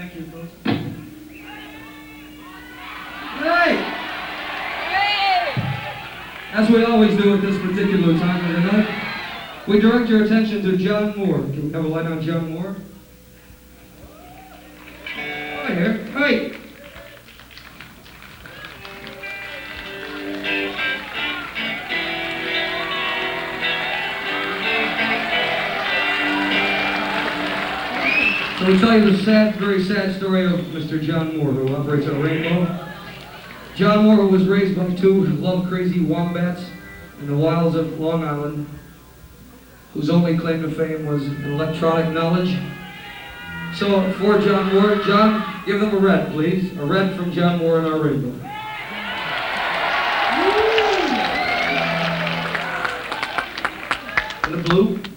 Thank you, folks. Hey! As we always do at this particular time of the night, we direct your attention to John Moore. Can we have a light on John Moore? Hi here. Hey! So we tell you the sad, very sad story of Mr. John Moore, who operates at Rainbow. John Moore, who was raised by two love-crazy wombats in the wilds of Long Island, whose only claim to fame was electronic knowledge. So for John Moore, John, give them a red, please. A red from John Moore and our Rainbow. And a blue.